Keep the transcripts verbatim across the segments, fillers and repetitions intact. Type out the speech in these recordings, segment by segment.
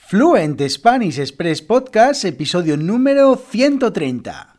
Fluent Spanish Express Podcast, episodio número ciento treinta.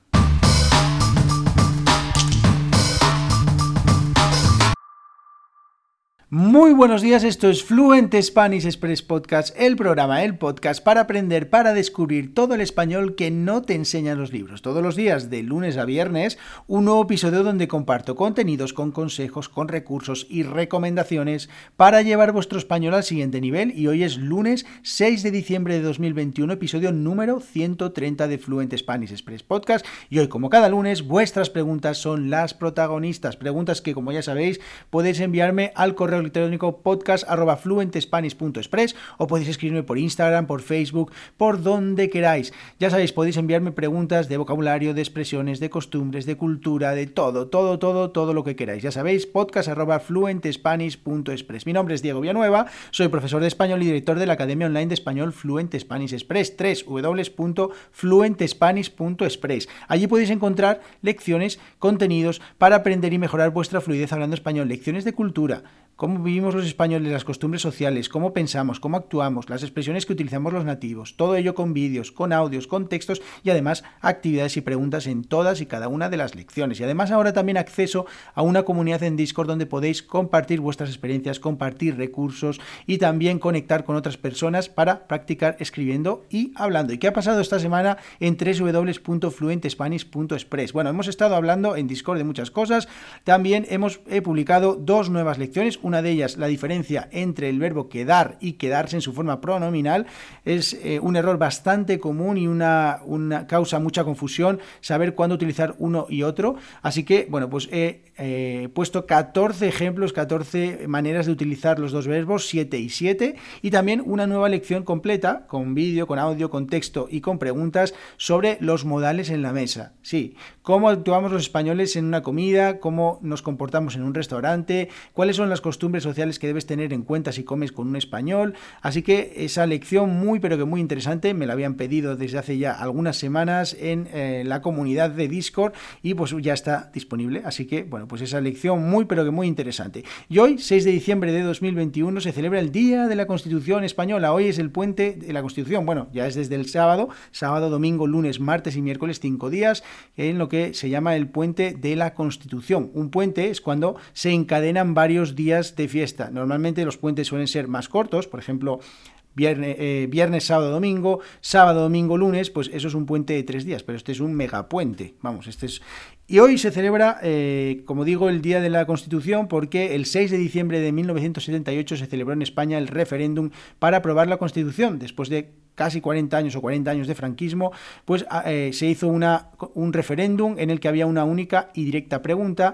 Muy buenos días, esto es Fluent Spanish Express Podcast, el programa, el podcast para aprender, para descubrir todo el español que no te enseñan los libros. Todos los días, de lunes a viernes, un nuevo episodio donde comparto contenidos con consejos, con recursos y recomendaciones para llevar vuestro español al siguiente nivel. Y hoy es lunes seis de diciembre de dos mil veintiuno, episodio número ciento treinta de Fluent Spanish Express Podcast. Y hoy, como cada lunes, vuestras preguntas son las protagonistas. Preguntas que, como ya sabéis, podéis enviarme al correo electrónico podcast arroba fluentespanish punto express o podéis escribirme por Instagram, por Facebook, por donde queráis. Ya sabéis, podéis enviarme preguntas de vocabulario, de expresiones, de costumbres, de cultura, de todo, todo, todo, todo lo que queráis. Ya sabéis, podcast arroba fluentespanish punto express. Mi nombre es Diego Villanueva, soy profesor de español y director de la Academia Online de Español Fluent Spanish Express, doble u doble u doble u punto fluentespanish punto express. Allí podéis encontrar lecciones, contenidos para aprender y mejorar vuestra fluidez hablando español, lecciones de cultura, cómo vivimos los españoles, las costumbres sociales, cómo pensamos, cómo actuamos, las expresiones que utilizamos los nativos, todo ello con vídeos, con audios, con textos y además actividades y preguntas en todas y cada una de las lecciones. Y además ahora también acceso a una comunidad en Discord donde podéis compartir vuestras experiencias, compartir recursos y también conectar con otras personas para practicar escribiendo y hablando. ¿Y qué ha pasado esta semana en doble u doble u doble u punto fluentespanish punto express? Bueno, hemos estado hablando en Discord de muchas cosas. También hemos he publicado dos nuevas lecciones. Una de ellas, la diferencia entre el verbo quedar y quedarse en su forma pronominal. Es eh, un error bastante común y una, una causa mucha confusión saber cuándo utilizar uno y otro. Así que, bueno, pues he eh, puesto catorce ejemplos, catorce maneras de utilizar los dos verbos, siete y siete. Y también una nueva lección completa, con vídeo, con audio, con texto y con preguntas sobre los modales en la mesa. Sí, cómo actuamos los españoles en una comida, cómo nos comportamos en un restaurante, cuáles son las costumbres sociales que debes tener en cuenta si comes con un español. Así que esa lección muy pero que muy interesante, me la habían pedido desde hace ya algunas semanas en eh, la comunidad de Discord y pues ya está disponible. Así que bueno, pues esa lección muy pero que muy interesante. Y hoy, seis de diciembre de dos mil veintiuno, se celebra el Día de la Constitución Española. Hoy es el puente de la Constitución. Bueno, ya es desde el sábado, sábado, domingo, lunes, martes y miércoles, cinco días en lo que se llama el puente de la Constitución. Un puente es cuando se encadenan varios días de fiesta. Normalmente los puentes suelen ser más cortos, por ejemplo, Viernes, eh, viernes, sábado, domingo, sábado, domingo, lunes, pues eso es un puente de tres días, pero este es un megapuente, vamos, este es... Y hoy se celebra, eh, como digo, el Día de la Constitución porque el seis de diciembre de mil novecientos setenta y ocho se celebró en España el referéndum para aprobar la Constitución. Después de casi cuarenta años o cuarenta años de franquismo, pues eh, se hizo una, un referéndum en el que había una única y directa pregunta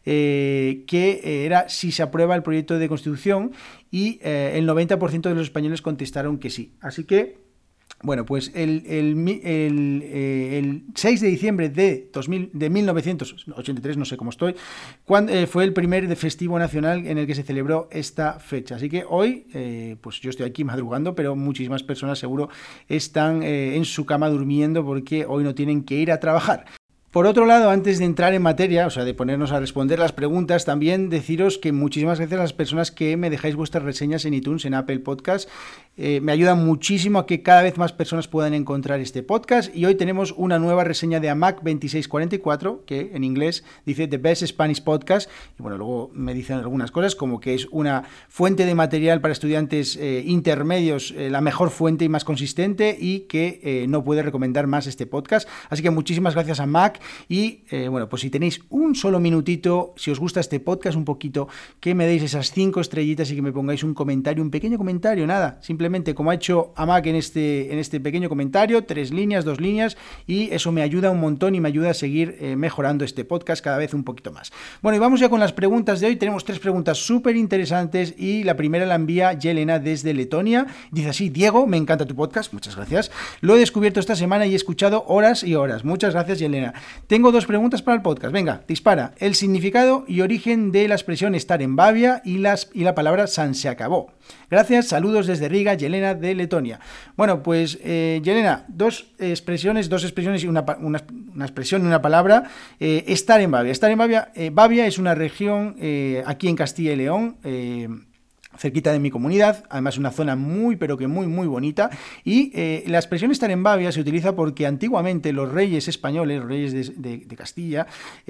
eh, que era si se aprueba el proyecto de Constitución y eh, el noventa por ciento de los españoles contestaron que sí. Así que bueno, pues el, el, el, el seis de diciembre de, dos mil, de mil novecientos ochenta y tres, no sé cómo estoy, cuando, eh, fue el primer festivo nacional en el que se celebró esta fecha. Así que hoy, eh, pues yo estoy aquí madrugando, pero muchísimas personas seguro están eh, en su cama durmiendo porque hoy no tienen que ir a trabajar. Por otro lado, antes de entrar en materia, o sea, de ponernos a responder las preguntas, también deciros que muchísimas gracias a las personas que me dejáis vuestras reseñas en iTunes, en Apple Podcast. Eh, me ayudan muchísimo a que cada vez más personas puedan encontrar este podcast. Y hoy tenemos una nueva reseña de Amac veintiséis cuarenta y cuatro, que en inglés dice The Best Spanish Podcast. Y bueno, luego me dicen algunas cosas, como que es una fuente de material para estudiantes eh, intermedios, eh, la mejor fuente y más consistente, y que eh, no puede recomendar más este podcast. Así que muchísimas gracias a Mac. Y eh, bueno, pues si tenéis un solo minutito, si os gusta este podcast un poquito, que me deis esas cinco estrellitas y que me pongáis un comentario, un pequeño comentario, nada, simplemente como ha hecho Amac en este, en este pequeño comentario, tres líneas, dos líneas, y eso me ayuda un montón y me ayuda a seguir eh, mejorando este podcast cada vez un poquito más. Bueno, y vamos ya con las preguntas de hoy. Tenemos tres preguntas súper interesantes y la primera la envía Yelena desde Letonia. Dice así: Diego, me encanta tu podcast, muchas gracias. Lo he descubierto esta semana y he escuchado horas y horas. Muchas gracias, Yelena. Tengo dos preguntas para el podcast. Venga, dispara. El significado y origen de la expresión estar en Babia y, las, y la palabra San se acabó. Gracias, saludos desde Riga, Yelena de Letonia. Bueno, pues eh, Yelena, dos expresiones, dos expresiones y una, una, una expresión y una palabra. Eh, estar en Babia. Estar en Babia, eh, Babia es una región eh, aquí en Castilla y León, eh, cerquita de mi comunidad, además una zona muy pero que muy muy bonita, y eh, la expresión estar en Bavia se utiliza porque antiguamente los reyes españoles, los reyes de, de, de Castilla,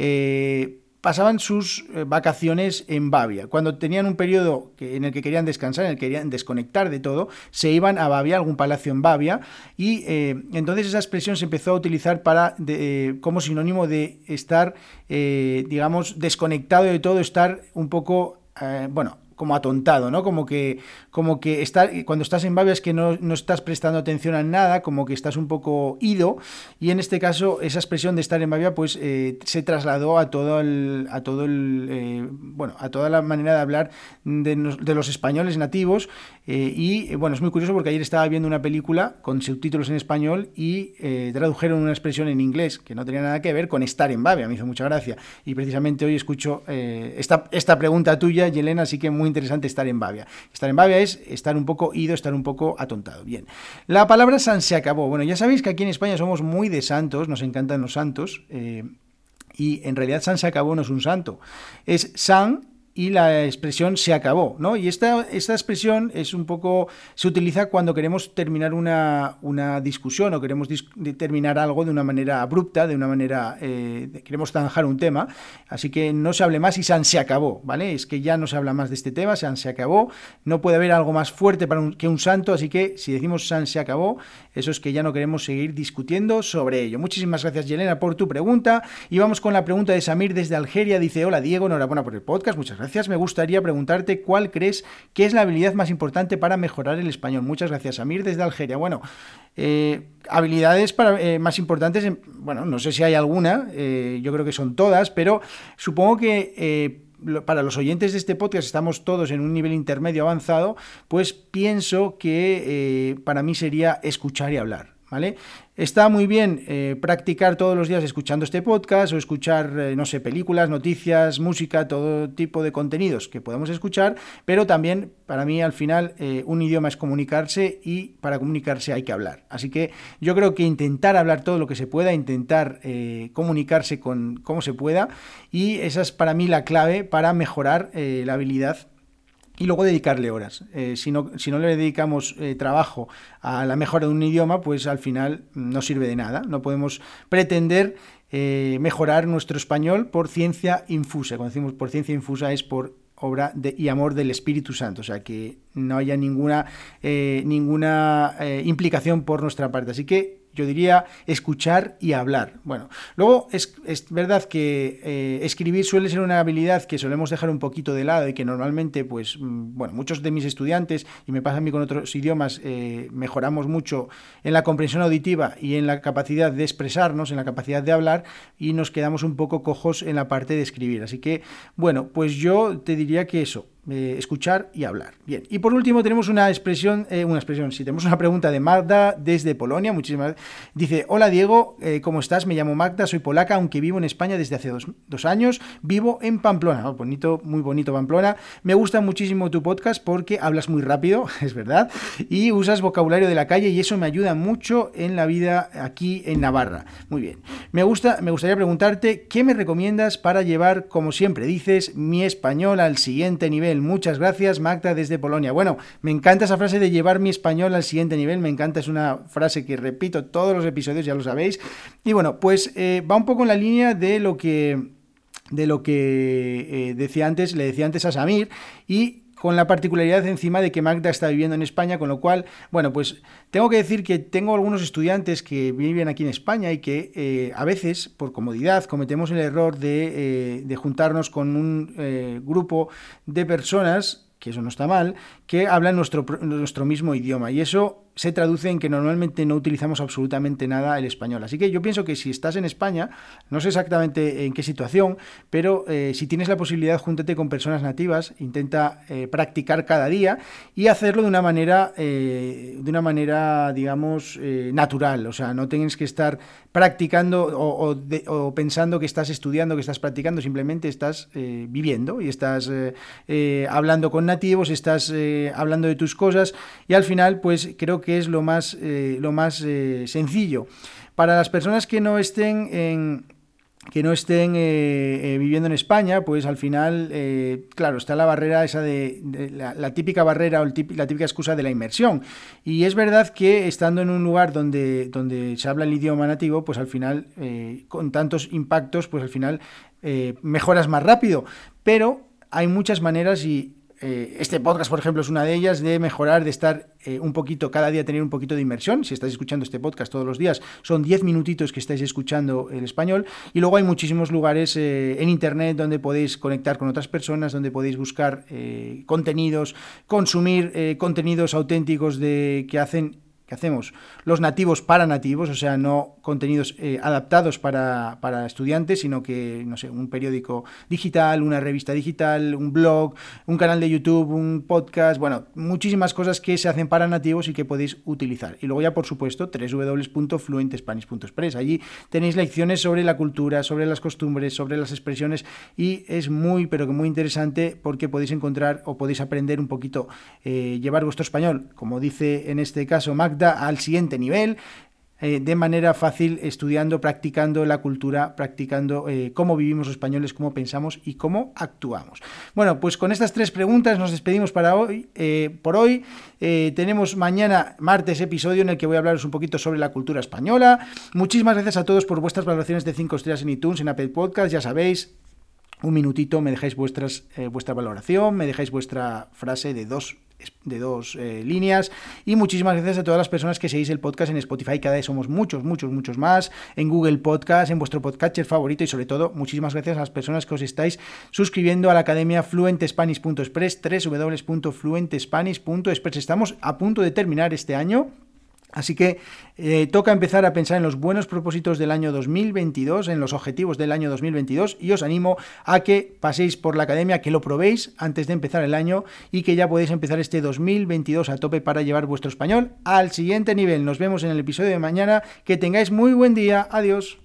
eh, pasaban sus eh, vacaciones en Bavia. Cuando tenían un periodo que, en el que querían descansar, en el que querían desconectar de todo, se iban a Bavia, a algún palacio en Bavia, y eh, entonces esa expresión se empezó a utilizar para de, eh, como sinónimo de estar, eh, digamos, desconectado de todo, estar un poco, eh, bueno, como atontado, ¿no? Como que, como que está, cuando estás en Bavia es que no, no estás prestando atención a nada, como que estás un poco ido, y en este caso esa expresión de estar en Bavia pues eh, se trasladó a todo el, a todo el, eh, bueno, a toda la manera de hablar de, de los españoles nativos, eh, y bueno, es muy curioso porque ayer estaba viendo una película con subtítulos en español y eh, tradujeron una expresión en inglés que no tenía nada que ver con estar en Bavia, me hizo mucha gracia, y precisamente hoy escucho eh, esta, esta pregunta tuya, Yelena, así que muy interesante estar en Bavia. Estar en Bavia es estar un poco ido, estar un poco atontado. Bien. La palabra san se acabó. Bueno, ya sabéis que aquí en España somos muy de santos, nos encantan los santos, eh, y en realidad san se acabó no es un santo. Es san y la expresión se acabó, ¿no? Y esta, esta expresión es un poco, se utiliza cuando queremos terminar una, una discusión o queremos dis, terminar algo de una manera abrupta, de una manera, eh, queremos zanjar un tema, así que no se hable más y san se acabó, ¿vale? Es que ya no se habla más de este tema, san se acabó, no puede haber algo más fuerte para un, que un santo, así que si decimos san se acabó, eso es que ya no queremos seguir discutiendo sobre ello. Muchísimas gracias, Yelena, por tu pregunta, y vamos con la pregunta de Samir desde Algeria. Dice: hola Diego, enhorabuena por el podcast, muchas gracias. Gracias. Me gustaría preguntarte cuál crees que es la habilidad más importante para mejorar el español. Muchas gracias, Amir, desde Algeria. Bueno, eh, habilidades para, eh, más importantes, bueno, no sé si hay alguna, eh, yo creo que son todas, pero supongo que eh, para los oyentes de este podcast estamos todos en un nivel intermedio avanzado, pues pienso que eh, para mí sería escuchar y hablar, ¿vale? Está muy bien eh, practicar todos los días escuchando este podcast o escuchar, eh, no sé, películas, noticias, música, todo tipo de contenidos que podamos escuchar, pero también para mí al final eh, un idioma es comunicarse y para comunicarse hay que hablar. Así que yo creo que intentar hablar todo lo que se pueda, intentar eh, comunicarse con cómo se pueda, y esa es para mí la clave para mejorar eh, la habilidad. Y luego dedicarle horas. Eh, si, no, si no le dedicamos eh, trabajo a la mejora de un idioma, pues al final no sirve de nada. No podemos pretender eh, mejorar nuestro español por ciencia infusa. Cuando decimos por ciencia infusa es por obra de, y amor del Espíritu Santo, o sea que no haya ninguna, eh, ninguna eh, implicación por nuestra parte. Así que yo diría escuchar y hablar. Bueno, luego es, es verdad que eh, escribir suele ser una habilidad que solemos dejar un poquito de lado y que normalmente, pues, bueno, muchos de mis estudiantes, y me pasa a mí con otros idiomas, eh, mejoramos mucho en la comprensión auditiva y en la capacidad de expresarnos, en la capacidad de hablar, y nos quedamos un poco cojos en la parte de escribir. Así que, bueno, pues yo te diría que eso, Eh, escuchar y hablar. Bien, y por último tenemos una expresión, eh, una expresión, sí, tenemos una pregunta de Magda desde Polonia. Muchísimas gracias. Dice: hola Diego, eh, ¿cómo estás? Me llamo Magda, soy polaca, aunque vivo en España desde hace dos, dos años, vivo en Pamplona. Oh, bonito, muy bonito Pamplona. Me gusta muchísimo tu podcast porque hablas muy rápido, es verdad, y usas vocabulario de la calle, y eso me ayuda mucho en la vida aquí en Navarra. Muy bien. Me gusta, me gustaría preguntarte, ¿qué me recomiendas para llevar, como siempre dices, mi español al siguiente nivel? Muchas gracias, Magda, desde Polonia. Bueno, me encanta esa frase de llevar mi español al siguiente nivel, me encanta, es una frase que repito todos los episodios, ya lo sabéis. Y bueno, pues eh, va un poco en la línea de lo que, de lo que eh, decía antes, le decía antes a Samir, y con la particularidad encima de que Magda está viviendo en España, con lo cual, bueno, pues tengo que decir que tengo algunos estudiantes que viven aquí en España y que eh, a veces, por comodidad, cometemos el error de, eh, de juntarnos con un eh, grupo de personas, que eso no está mal, que hablan nuestro, nuestro mismo idioma, y eso se traduce en que normalmente no utilizamos absolutamente nada el español. Así que yo pienso que si estás en España, no sé exactamente en qué situación, pero eh, si tienes la posibilidad, júntate con personas nativas, intenta eh, practicar cada día y hacerlo de una manera, eh, de una manera, digamos, eh, natural. O sea, no tienes que estar practicando o, o, de, o pensando que estás estudiando, que estás practicando, simplemente estás eh, viviendo y estás eh, eh, hablando con nativos, estás eh, hablando de tus cosas, y al final, pues creo que que es lo más, eh, lo más eh, sencillo. Para las personas que no estén en, que no estén eh, eh, viviendo en España, pues al final, eh, claro, está la barrera esa de, de la, la típica barrera o el típica, la típica excusa de la inmersión. Y es verdad que estando en un lugar donde, donde se habla el idioma nativo, pues al final, eh, con tantos impactos, pues al final eh, mejoras más rápido. Pero hay muchas maneras y este podcast, por ejemplo, es una de ellas, de mejorar, de estar eh, un poquito, cada día tener un poquito de inmersión. Si estáis escuchando este podcast todos los días, son diez minutitos que estáis escuchando el español. Y luego hay muchísimos lugares eh, en internet donde podéis conectar con otras personas, donde podéis buscar eh, contenidos, consumir eh, contenidos auténticos de que hacen que hacemos los nativos para nativos, o sea, no contenidos eh, adaptados para, para estudiantes, sino que, no sé, un periódico digital, una revista digital, un blog, un canal de YouTube, un podcast, bueno, muchísimas cosas que se hacen para nativos y que podéis utilizar. Y luego ya, por supuesto, doble u doble u doble u punto fluent spanish punto express. Allí tenéis lecciones sobre la cultura, sobre las costumbres, sobre las expresiones y es muy, pero que muy interesante porque podéis encontrar o podéis aprender un poquito, eh, llevar vuestro español, como dice en este caso Magda, al siguiente nivel, eh, de manera fácil, estudiando, practicando la cultura, practicando eh, cómo vivimos los españoles, cómo pensamos y cómo actuamos. Bueno, pues con estas tres preguntas nos despedimos para hoy. Eh, por hoy eh, tenemos mañana, martes, episodio en el que voy a hablaros un poquito sobre la cultura española. Muchísimas gracias a todos por vuestras valoraciones de cinco estrellas en iTunes, en Apple Podcast, ya sabéis. Un minutito, me dejáis vuestras, eh, vuestra valoración, me dejáis vuestra frase de dos de dos eh, líneas y muchísimas gracias a todas las personas que seguís el podcast en Spotify, cada vez somos muchos, muchos, muchos más, en Google Podcast, en vuestro podcatcher favorito y sobre todo muchísimas gracias a las personas que os estáis suscribiendo a la academia fluent spanish punto express, doble u doble u doble u punto fluent spanish punto express. Estamos a punto de terminar este año. Así que eh, toca empezar a pensar en los buenos propósitos del año dos mil veintidós, en los objetivos del año dos mil veintidós y os animo a que paséis por la academia, que lo probéis antes de empezar el año y que ya podéis empezar este dos mil veintidós a tope para llevar vuestro español al siguiente nivel. Nos vemos en el episodio de mañana. Que tengáis muy buen día. Adiós.